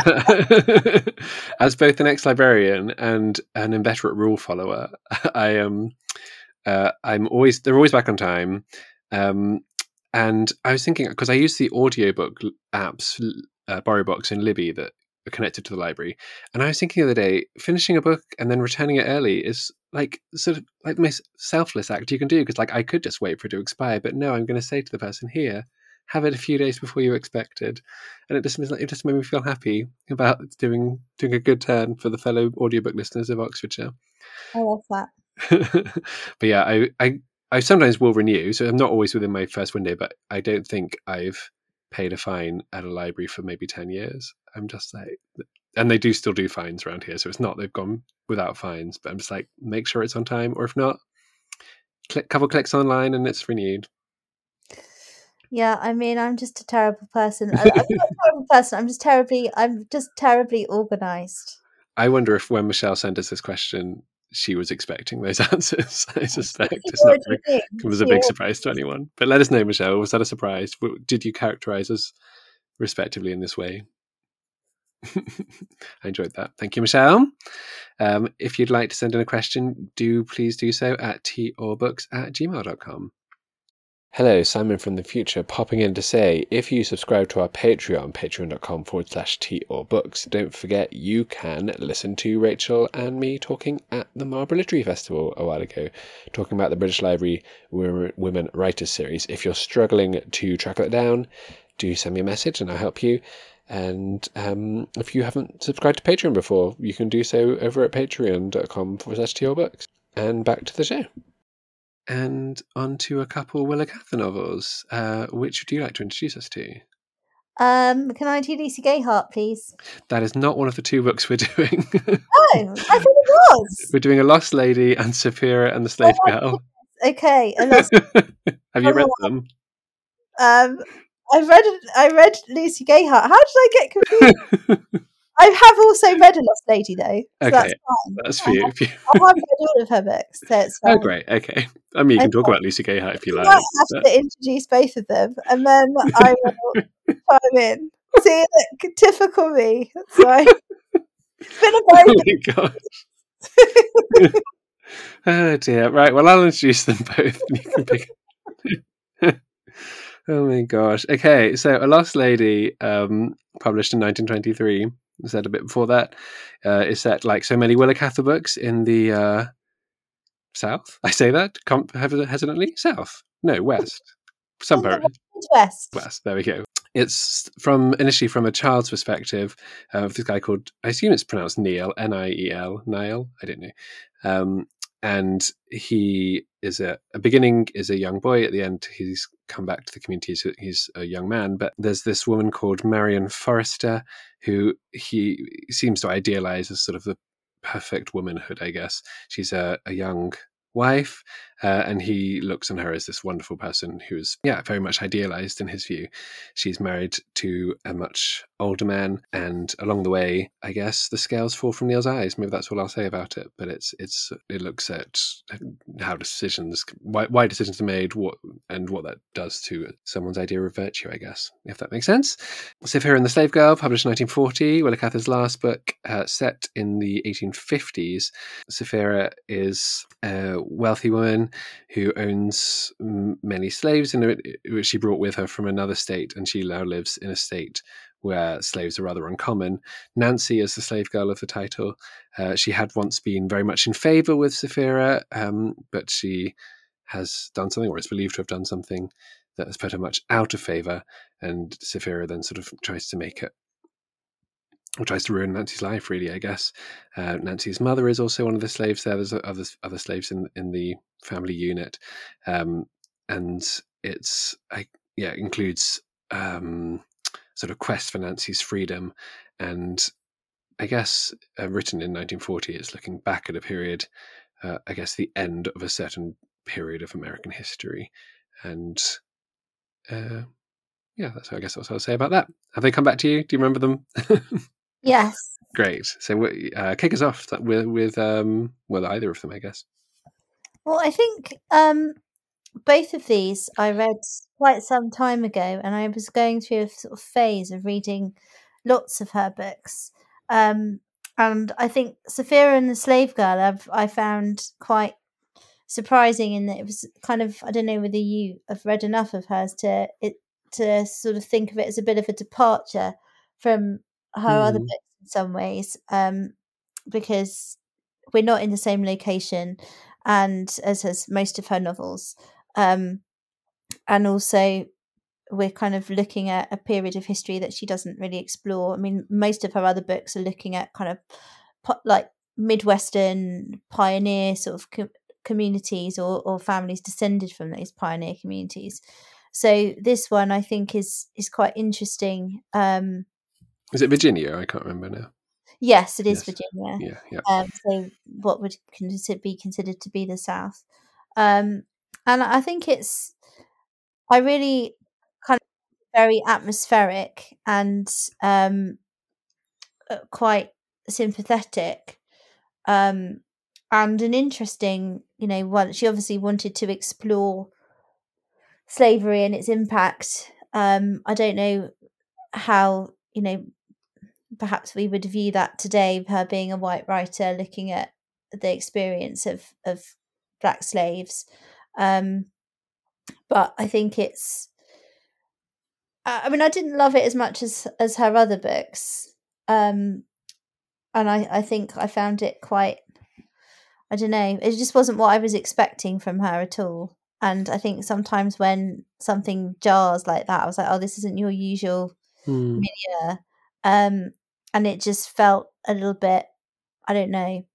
As both an ex-librarian and an inveterate rule follower, I am. Uh, I'm always. They're always back on time. Um, And I was thinking, because I use the audiobook apps, uh, BorrowBox and Libby, that are connected to the library. And I was thinking the other day, finishing a book and then returning it early is like sort of like the most selfless act you can do. Because like I could just wait for it to expire, but no, I'm going to say to the person, here, have it a few days before you expected. And it just it just made me feel happy about doing doing a good turn for the fellow audiobook listeners of Oxfordshire. I love that. But yeah, I. I I sometimes will renew, so I'm not always within my first window, but I don't think I've paid a fine at a library for maybe ten years. I'm just like, and they do still do fines around here, so it's not they've gone without fines, but I'm just like, make sure it's on time, or if not, click couple clicks online and it's renewed. Yeah, I mean, I'm just a terrible person. I, I'm not a terrible person. I'm just terribly, I'm just terribly organised. I wonder if when Michelle sent us this question, she was expecting those answers. I suspect it's not very, it was a big surprise to anyone. But let us know, Michelle, was that a surprise? Did you characterize us respectively in this way? I enjoyed that. Thank you, Michelle. Um, if you'd like to send in a question, do please do so at teaurbooks at gmail dot com. Hello, Simon from the future, popping in to say, if you subscribe to our Patreon, patreon.com forward slash teaurbooks, don't forget you can listen to Rachel and me talking at the Marlborough Literary Festival a while ago, talking about the British Library Women Writers series. If you're struggling to track that down, do send me a message and I'll help you. And um, if you haven't subscribed to Patreon before, you can do so over at patreon.com forward slash teaurbooks. And back to the show. And on to a couple Willa Cather novels. Uh, which would you like to introduce us to? Um, can I do Lucy Gayheart, please? That is not one of the two books we're doing. Oh, I thought it was. We're doing A Lost Lady and Sapphira and the Slave oh, Girl. Okay. And that's... Have you read them? Um, I read I read Lucy Gayheart. How did I get confused? I have also read A Lost Lady, though, so Okay, that's fine. that's for I you. have, If you... I have read all of her books, so it's fine. Oh, great. Okay. I mean, you can Okay. talk about Lucy Gayheart if you You like. might have but- to introduce both of them, and then I will chime in. See, look, typical me. So it's been a very Oh my gosh. Oh dear. Right. Well, I'll introduce them both. And you can pick. Oh my gosh. Okay. So, A Lost Lady, um, published in nineteen twenty-three. I said a bit before that. Uh, is set, like so many Willa Cather books, in the uh, South. I say that Com- hesitantly. South. No, West. Some in the part. West. West. There we go. It's from initially from a child's perspective of this guy called, I assume it's pronounced Neil, N I E L, Niall, I don't know. Um, and he is a, a beginning is a young boy. At the end, he's come back to the community. He's, he's a young man. But there's this woman called Marion Forrester who he seems to idealize as sort of the perfect womanhood, I guess. She's a, a young wife, uh, and he looks on her as this wonderful person who's, yeah, very much idealized in his view. She's married to a much older man, and along the way, I guess the scales fall from Neil's eyes. Maybe that's what I'll say about it. But it's it's it looks at how decisions, why, why decisions are made, what and what that does to someone's idea of virtue, I guess, if that makes sense. Sapphira and the Slave Girl, published in nineteen forty, Willa Cather's last book, uh, set in the eighteen fifties. Sapphira is a wealthy woman who owns m- many slaves, and which she brought with her from another state, and she now lives in a state where slaves are rather uncommon. Nancy is the slave girl of the title. Uh, she had once been very much in favour with Sapphira, um, but she has done something, or is believed to have done something, that has put her much out of favour, and Sapphira then sort of tries to make it, or tries to ruin Nancy's life, really, I guess. Uh, Nancy's mother is also one of the slaves there. There's other, other slaves in, in the family unit. Um, and it's, I, yeah, it includes um, sort of quest for Nancy's freedom. And I guess uh, written in nineteen forty, it's looking back at a period, uh, I guess the end of a certain period of American history. And uh, yeah, that's I guess what I'll say about that. Have they come back to you? Do you remember them? Yes. Great. So uh, kick us off with, with um, well, either of them, I guess. Well, I think um, both of these I read quite some time ago, and I was going through a sort of phase of reading lots of her books. Um, and I think Sapphira and the Slave Girl I've, I found quite surprising in that it was kind of, I don't know whether you have read enough of hers to it to sort of think of it as a bit of a departure from her mm. other books in some ways, um, because we're not in the same location, and as as most of her novels, um, and also we're kind of looking at a period of history that she doesn't really explore. I mean, most of her other books are looking at kind of po- like Midwestern pioneer sort of co- communities or, or families descended from those pioneer communities. So this one I think is is quite interesting. Um, is it Virginia? I can't remember now. Yes, it is yes. Virginia. Yeah, yeah. Um, so what would consider, be considered to be the South. Um, and I think it's, I really kind of very atmospheric and um, quite sympathetic, um, and an interesting, you know, one. She obviously wanted to explore slavery and its impact. Um, I don't know how, you know, perhaps we would view that today, her being a white writer looking at the experience of, of black slaves. Um, but I think it's, I mean, I didn't love it as much as, as her other books. Um, and I, I think I found it quite, I don't know, it just wasn't what I was expecting from her at all. And I think sometimes when something jars like that, I was like, oh, this isn't your usual hmm. milieu. Um, and it just felt a little bit, I don't know,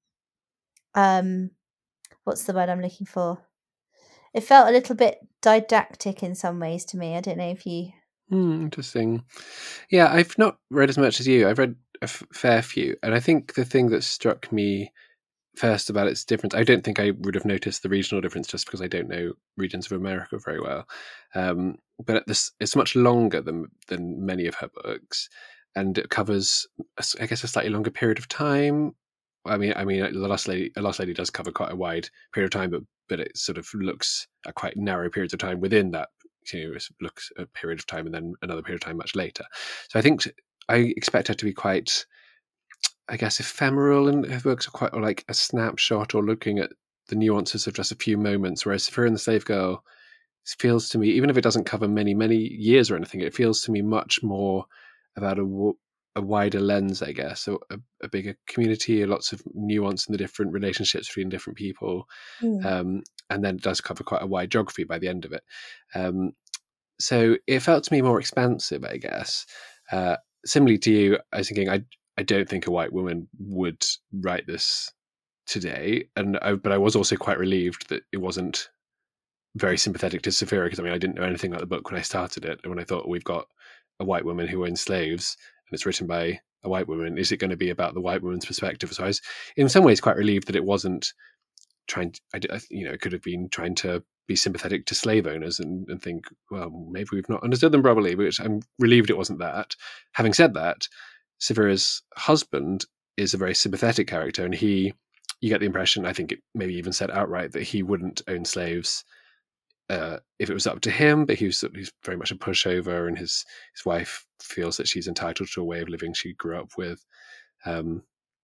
um, what's the word I'm looking for? It felt a little bit didactic in some ways to me. I don't know if you... Hmm, interesting. Yeah, I've not read as much as you. I've read a f- fair few. And I think the thing that struck me first about its difference, I don't think I would have noticed the regional difference just because I don't know regions of America very well. Um, but this, it's much longer than than many of her books. and it covers, I guess, a slightly longer period of time. I mean, I mean, the Lost Lady, the Lost Lady does cover quite a wide period of time, but but it sort of looks at quite narrow periods of time within that. You know, it looks at a period of time and then another period of time much later. So I think I expect her to be quite, I guess, ephemeral, and her works are quite like a snapshot or looking at the nuances of just a few moments. Whereas Sapphira and the Slave Girl feels to me, even if it doesn't cover many many years or anything, it feels to me much more about a, a wider lens, I guess, so a, a bigger community, lots of nuance in the different relationships between different people, Mm. um, and then it does cover quite a wide geography by the end of it. Um, so it felt to me more expansive, I guess. Uh, similarly to you, I was thinking I I don't think a white woman would write this today, and I, but I was also quite relieved that it wasn't very sympathetic to Sapphira, because I mean I didn't know anything about the book when I started it, and when I thought we've got a white woman who owns slaves and it's written by a white woman, is it going to be about the white woman's perspective? So I was in some ways quite relieved that it wasn't trying to, I, you know, it could have been trying to be sympathetic to slave owners and, and think, well, maybe we've not understood them properly, which I'm relieved it wasn't that. Having said that, Sapphira's husband is a very sympathetic character, and he, you get the impression, I think it maybe even said outright, that he wouldn't own slaves uh, if it was up to him, but he was, he's very much a pushover, and his his wife feels that she's entitled to a way of living she grew up with. Um,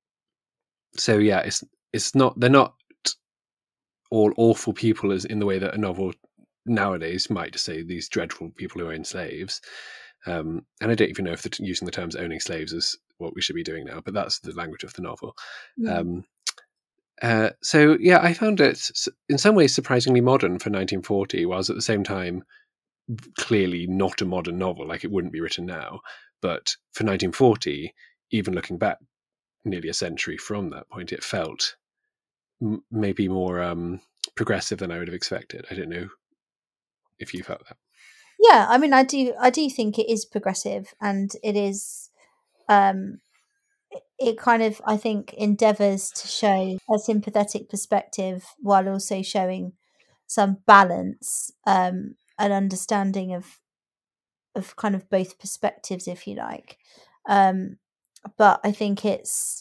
so yeah, it's it's not, they're not all awful people as in the way that a novel nowadays might just say these dreadful people who own slaves. Um, and I don't even know if the, using the terms owning slaves is what we should be doing now, but that's the language of the novel. Mm. Um, uh, so yeah, I found it in some ways surprisingly modern for nineteen forty, whilst at the same time clearly not a modern novel, like it wouldn't be written now. But for nineteen forty, even looking back nearly a century from that point, it felt m- maybe more um, progressive than I would have expected. I don't know if you felt that. Yeah, I mean, I do. I do think it is progressive, and it is. Um, it, it kind of, I think, endeavours to show a sympathetic perspective while also showing some balance, um, an understanding of of kind of both perspectives, if you like. Um, but I think it's.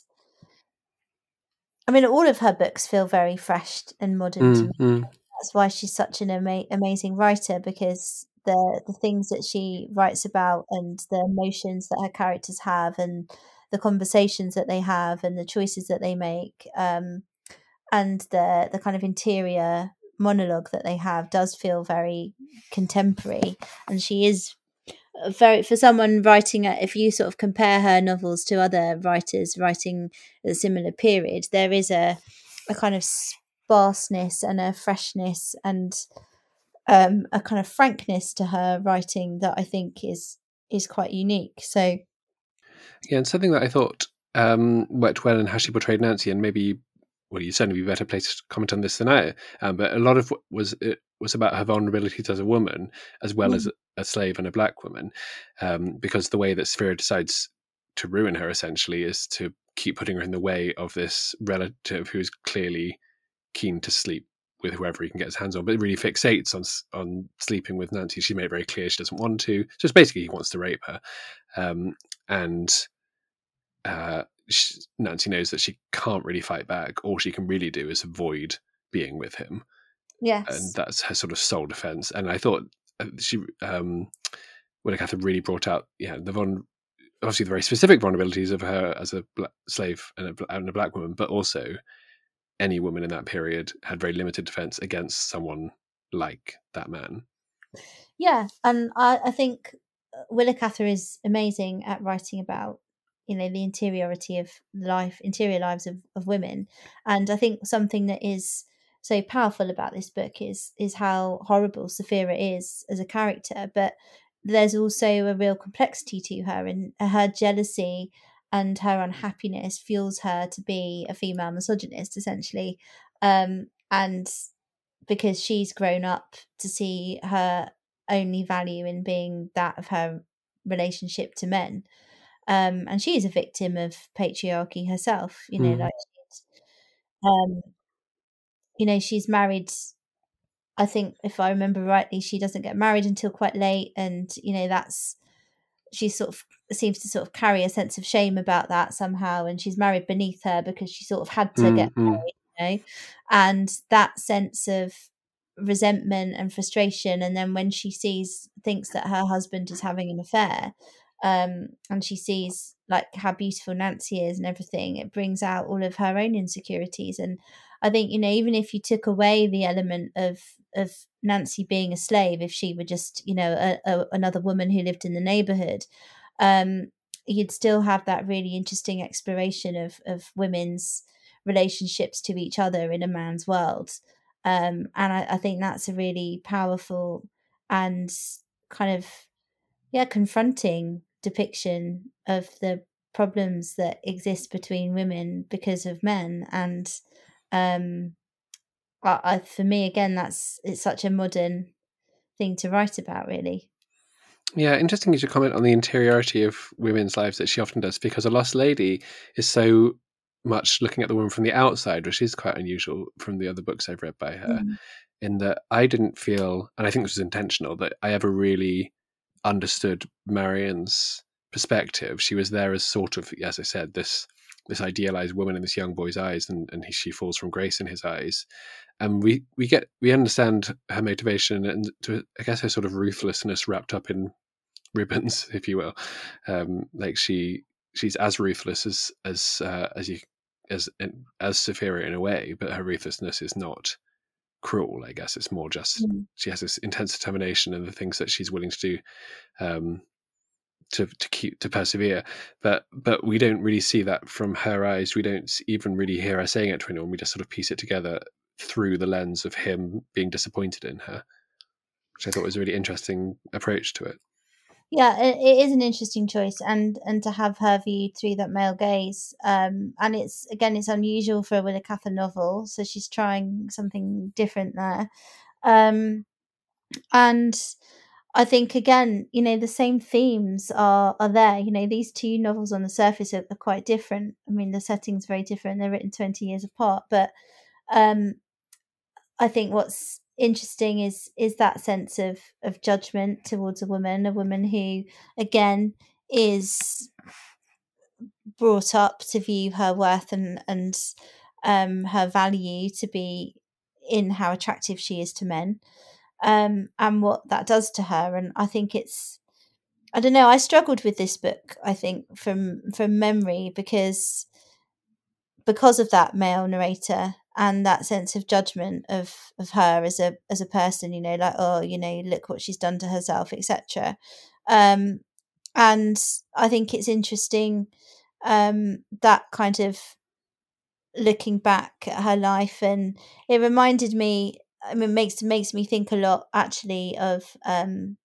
I mean, all of her books feel very fresh and modern to me. Mm, mm. That's why she's such an ama- amazing writer, because the the things that she writes about and the emotions that her characters have and the conversations that they have and the choices that they make, um, and the the kind of interior monologue that they have does feel very contemporary. And she is very, for someone writing at, if you sort of compare her novels to other writers writing at a similar period, there is a a kind of sparseness and a freshness and um, a kind of frankness to her writing that I think is is quite unique. So Yeah, and something that I thought um, worked well in how she portrayed Nancy, and maybe, well, you'd certainly be better placed to comment on this than I. Um, but a lot of what was it was about her vulnerabilities as a woman, as well mm, as a slave and a black woman, um, because the way that Sapphira decides to ruin her essentially is to keep putting her in the way of this relative who's clearly keen to sleep with whoever he can get his hands on, but really fixates on on sleeping with Nancy. She made it very clear she doesn't want to. So it's basically he wants to rape her, um, and uh, she, Nancy knows that she can't really fight back. All she can really do is avoid being with him, and yes, that's her sort of sole defense. And I thought uh, she, um, Willa Cather really brought out, yeah, the von, obviously the very specific vulnerabilities of her as a black slave and a, and a black woman, but also any woman in that period had very limited defense against someone like that man. yeah, and I, I think Willa Cather is amazing at writing about, you know, the interiority of life, interior lives of, of women. And I think something that is so powerful about this book is is how horrible Sapphira is as a character, but there's also a real complexity to her, and her jealousy and her unhappiness fuels her to be a female misogynist, essentially. Um, and because she's grown up to see her only value in being that of her relationship to men. Um, and she is a victim of patriarchy herself, you know, Mm. like she's, um, you know, she's married. I think if I remember rightly, she doesn't get married until quite late, and you know that's she sort of seems to sort of carry a sense of shame about that somehow, and she's married beneath her because she sort of had to get Mm-hmm. married, you know, and that sense of resentment and frustration. And then when she sees thinks that her husband is having an affair, um and she sees like how beautiful Nancy is and everything, it brings out all of her own insecurities. And I think, you know, even if you took away the element of of Nancy being a slave, if she were just, you know, a, a, another woman who lived in the neighborhood, um you'd still have that really interesting exploration of of women's relationships to each other in a man's world. Um, and I, I think that's a really powerful and kind of, yeah, confronting depiction of the problems that exist between women because of men. And um, I, I, for me, again, that's it's such a modern thing to write about, really. Yeah, interesting you should comment on the interiority of women's lives that she often does, because A Lost Lady is so much looking at the woman from the outside, which is quite unusual from the other books I've read by her, Mm. in that I didn't feel, and I think this was intentional, that I ever really understood Marian's perspective. She was there as sort of, as I said, this this idealized woman in this young boy's eyes, and, and he, she falls from grace in his eyes. And we, we get we understand her motivation and, to I guess, her sort of ruthlessness wrapped up in ribbons, if you will. Um, like she she's as ruthless as as uh, as you as as Sapphira in a way, but her ruthlessness is not cruel. I guess it's more just Mm. she has this intense determination and the things that she's willing to do um, to to keep to persevere. But but we don't really see that from her eyes. We don't even really hear her saying it to anyone. We just sort of piece it together through the lens of him being disappointed in her, which I thought was a really interesting approach to it. Yeah, it, it is an interesting choice, and and to have her viewed through that male gaze. Um, and it's again, it's unusual for a Willa Cather novel, so she's trying something different there. Um, and I think again, you know, the same themes are are there. You know, these two novels on the surface are, are quite different. I mean, the setting's very different. They're written twenty years apart, but um, I think what's interesting is is that sense of of judgment towards a woman, a woman who again is brought up to view her worth and and um her value to be in how attractive she is to men, um and what that does to her. And I think it's, I don't know, I struggled with this book, I think, from from memory, because because of that male narrator and that sense of judgment of of her as a as a person, you know, like, oh, you know, look what she's done to herself, etc. um and I think it's interesting, um that kind of looking back at her life. And it reminded me, I mean, makes makes me think a lot actually of um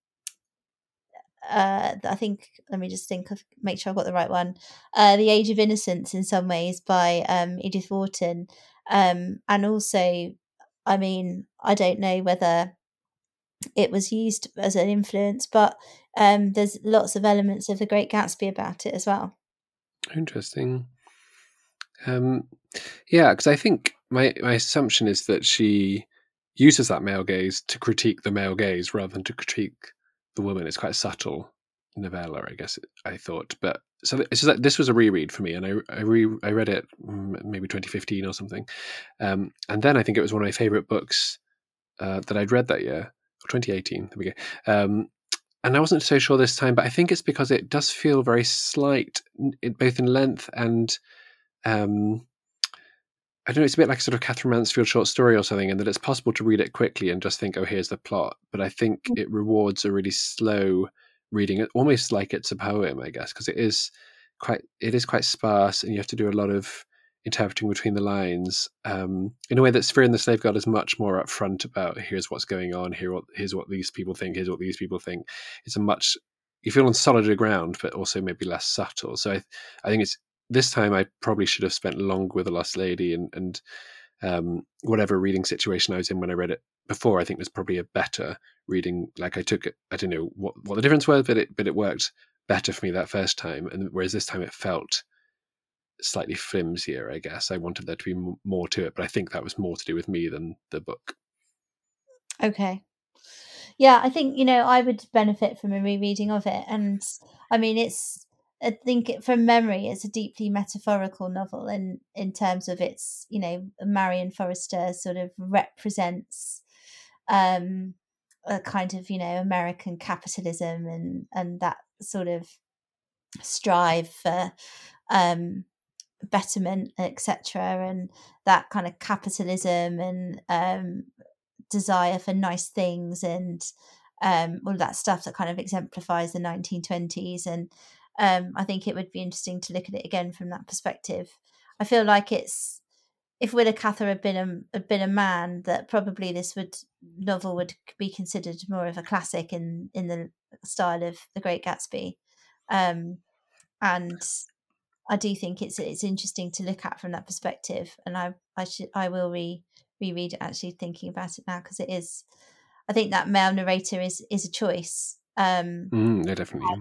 uh I think, let me just think of, make sure I've got the right one. Uh The Age of Innocence, in some ways, by um Edith Wharton. Um and also, I mean, I don't know whether it was used as an influence, but um there's lots of elements of The Great Gatsby about it as well. Interesting. Um, yeah, because I think my my assumption is that she uses that male gaze to critique the male gaze rather than to critique the woman. It's quite a subtle novella, I guess. I thought, but so it's just like this was a reread for me, and I I re I read it maybe twenty fifteen or something, um, and then I think it was one of my favorite books uh, that I'd read that year, twenty eighteen. There we go. Um, and I wasn't so sure this time, but I think it's because it does feel very slight, both in length and um, I don't know, it's a bit like a sort of Catherine Mansfield short story or something, and that it's possible to read it quickly and just think, oh, here's the plot. But I think it rewards a really slow reading, almost like it's a poem, I guess, because it is quite it is quite sparse, and you have to do a lot of interpreting between the lines, um, in a way that Sphere and the Slave Girl is much more upfront about here's what's going on, here what here's what these people think, here's what these people think. It's a much, you feel on solider ground, but also maybe less subtle. So I I think it's, this time I probably should have spent longer with The Lost Lady, and and um, whatever reading situation I was in when I read it before, I think was probably a better reading. Like I took it, I don't know what, what the difference was, but it but it worked better for me that first time. And whereas this time it felt slightly flimsier, I guess. I wanted there to be m- more to it, but I think that was more to do with me than the book. Okay. Yeah, I think, you know, I would benefit from a rereading of it. And I mean, it's, I think it, from memory, it's a deeply metaphorical novel, and in terms of its, you know, Marion Forrester sort of represents um, a kind of, you know, American capitalism and and that sort of strive for um, betterment, et cetera, and that kind of capitalism and um, desire for nice things and um, all that stuff that kind of exemplifies the nineteen twenties. And um, I think it would be interesting to look at it again from that perspective. I feel like it's, if Willa Cather had been a had been a man, that probably this would novel would be considered more of a classic in in the style of The Great Gatsby. Um, and I do think it's it's interesting to look at from that perspective, and I I should I will re reread it, actually, thinking about it now, because it is, I think that male narrator is is a choice. Um, Mm, no, definitely.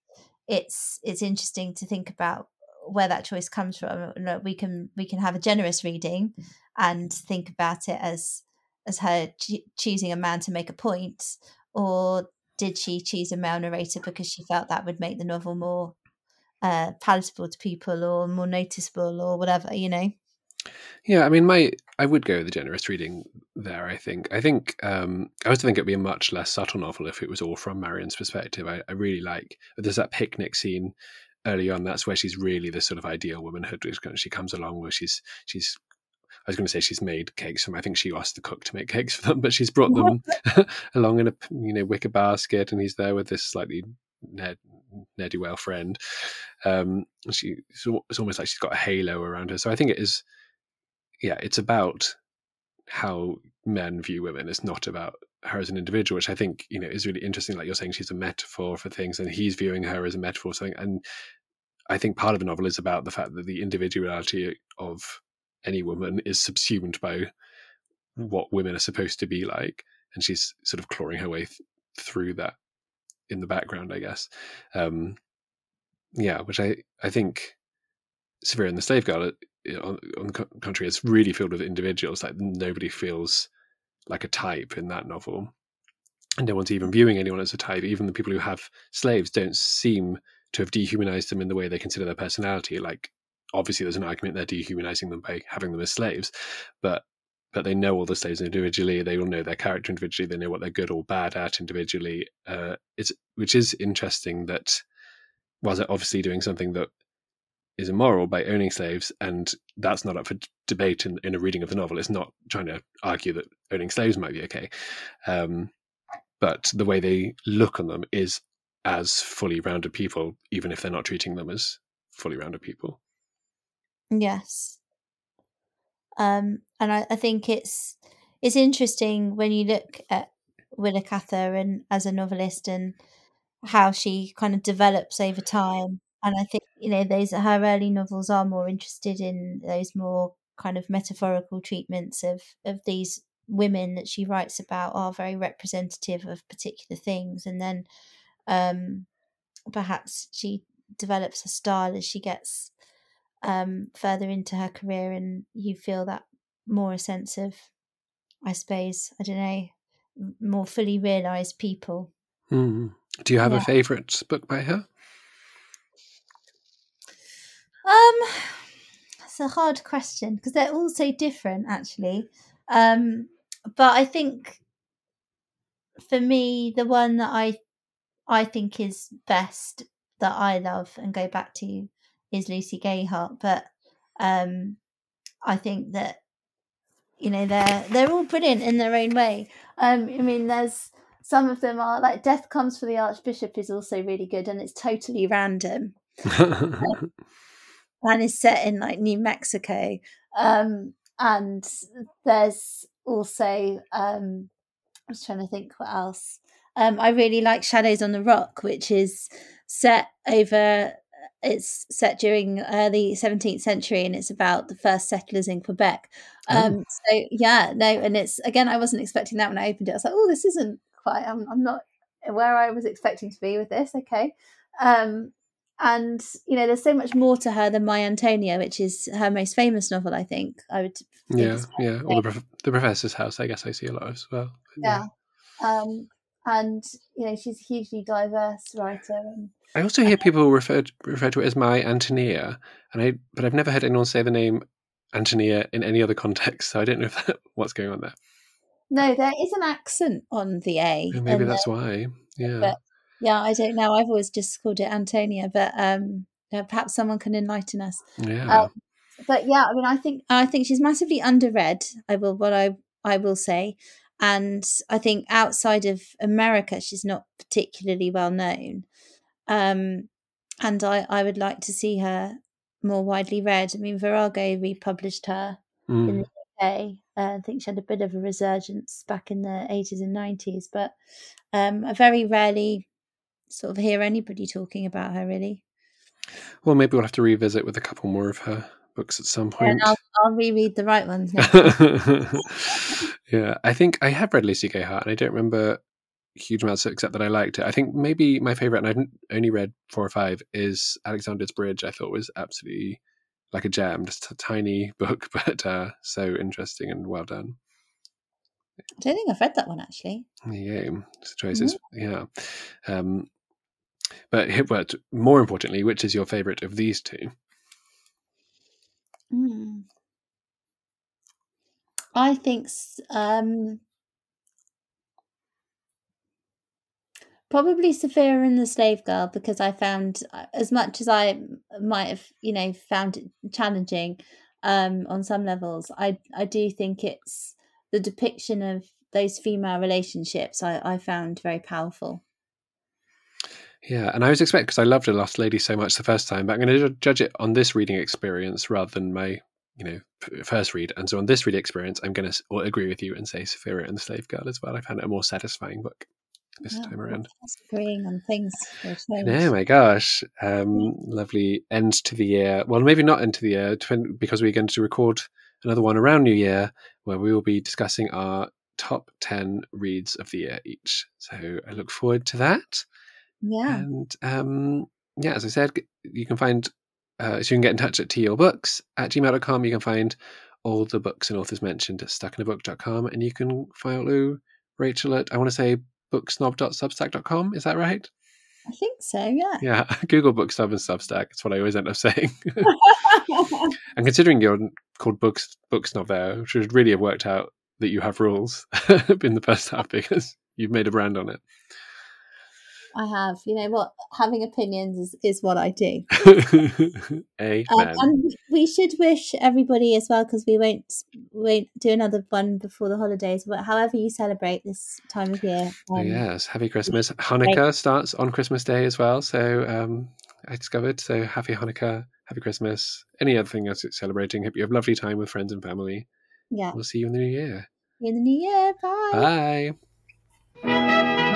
it's it's interesting to think about where that choice comes from. We can we can have a generous reading and think about it as as her ch- choosing a man to make a point, or did she choose a male narrator because she felt that would make the novel more uh, palatable to people or more noticeable or whatever, you know? Yeah, I mean, my I would go with the generous reading there. I think. I think. Um, I also think it'd be a much less subtle novel if it was all from Marion's perspective. I, I really like. There's that picnic scene early on. That's where she's really the sort of ideal womanhood. She comes along where she's she's. I was going to say she's made cakes for them. I think she asked the cook to make cakes for them, but she's brought them along in a you know wicker basket, and he's there with this slightly ned, ne'er-do-well friend. Um, she it's almost like she's got a halo around her. So I think it is. Yeah, it's about how men view women. It's not about her as an individual, which I think, you know, is really interesting. Like you're saying, she's a metaphor for things, and he's viewing her as a metaphor for something. And I think part of the novel is about the fact that the individuality of any woman is subsumed by what women are supposed to be like, and she's sort of clawing her way th- through that in the background, I guess. Um, yeah, which I I think Severe and the Slave Girl, on, on the contrary, is really filled with individuals. Like nobody feels like a type in that novel, and no one's even viewing anyone as a type. Even the people who have slaves don't seem to have dehumanized them in the way they consider their personality. Like obviously there's an argument they're dehumanizing them by having them as slaves, but but they know all the slaves individually. They all know their character individually. They know what they're good or bad at individually. Uh, it's which is interesting that whilst they're obviously doing something that is immoral by owning slaves, and that's not up for debate in, in a reading of the novel. It's not trying to argue that owning slaves might be okay, um, but the way they look on them is as fully rounded people, even if they're not treating them as fully rounded people. Yes. Um, and I, I think it's it's interesting when you look at Willa Cather and as a novelist and how she kind of develops over time. And I think, you know, those her early novels are more interested in those more kind of metaphorical treatments of of these women that she writes about are very representative of particular things. And then um, perhaps she develops a style as she gets um, further into her career, and you feel that more a sense of, I suppose, I don't know, more fully realised people. Mm. Do you have Yeah. a favourite book by her? Um, that's a hard question because they're all so different, actually. Um, but I think for me, the one that I I think is best, that I love and go back to, is Lucy Gayheart. But um, I think that, you know, they're they're all brilliant in their own way. Um, I mean, there's some of them are like Death Comes for the Archbishop is also really good, and it's totally random. And is set in like New Mexico. Um, and there's also um, I was trying to think what else. Um, I really like Shadows on the Rock, which is set over. It's set during early seventeenth century, and it's about the first settlers in Quebec. Um, oh. So yeah, no, and it's again, I wasn't expecting that when I opened it. I was like, oh, this isn't quite. I'm, I'm not where I was expecting to be with this. Okay, um, and you know, there's so much more to her than My Antonia, which is her most famous novel. I think I would. Think yeah, yeah, or the, the Professor's House. I guess I see a lot of as well. Yeah. yeah. Um, and you know she's a hugely diverse writer. And I also hear people refer refer to it as my Antonia, and I but I've never heard anyone say the name Antonia in any other context, so I don't know if that, what's going on there. No, there is an accent on the A. Oh, maybe and that's the, why. Yeah. But yeah, I don't know. I've always just called it Antonia, but um, uh, perhaps someone can enlighten us. Yeah. Um, but yeah, I mean, I think I think she's massively underread. I will, what I I will say, and I think outside of America, she's not particularly well known. Um, and I I would like to see her more widely read. I mean, Virago republished her Mm. in the U K. Uh, I think she had a bit of a resurgence back in the eighties and nineties, but um, I very rarely sort of hear anybody talking about her, really. Well, maybe we'll have to revisit with a couple more of her books at some Yeah, and point. I'll, I'll reread the right ones next time. Yeah, I think I have read Lucy Gay Hart, and I don't remember huge amounts except that I liked it. I think maybe my favorite, and I've only read four or five, is Alexander's Bridge. I thought was absolutely like a gem, just a tiny book, but uh, so interesting and well done. I don't think I've read that one, actually. Yeah, choices. Mm-hmm. Yeah. Um, but, but more importantly, which is your favorite of these two? Mm. I think um, probably Sophia and the Slave Girl, because I found, as much as I might have, you know, found it challenging um, on some levels, I I do think it's the depiction of those female relationships I, I found very powerful. Yeah, and I was expecting, because I loved The Lost Lady so much the first time, but I'm going to judge it on this reading experience rather than my, you know, first read. And so on this reading experience, I'm going to agree with you and say Sophia and the Slave Girl as well. I found it a more satisfying book this yeah, time around. Agreeing on things. Oh my gosh. Um, yeah. Lovely end to the year. Well, maybe not end to the year, because we're going to record another one around New Year where we will be discussing our top ten reads of the year each. So I look forward to that. Yeah. And um, yeah, as I said, you can find, uh, so you can get in touch at t your books at gmail dot com. You can find all the books and authors mentioned at stuck in a book dot com. And you can follow Rachel at, I want to say, booksnob dot substack dot com. Is that right? I think so, yeah. Yeah, Google Booksnob and Substack. That's what I always end up saying. And considering you're called Books Booksnob there, which would really have worked out that you have rules in the first half, because you've made a brand on it. I have. You know what? Having opinions is, is what I do. Amen. Um, and we should wish everybody as well, because we won't won't do another one before the holidays, but however you celebrate this time of year. Um, oh, yes, happy Christmas. Hanukkah great. Starts on Christmas Day as well. So um, I discovered. So happy Hanukkah, happy Christmas. Any other thing else it's celebrating. Hope you have a lovely time with friends and family. Yeah. We'll see you in the new year. In the new year. Bye. Bye.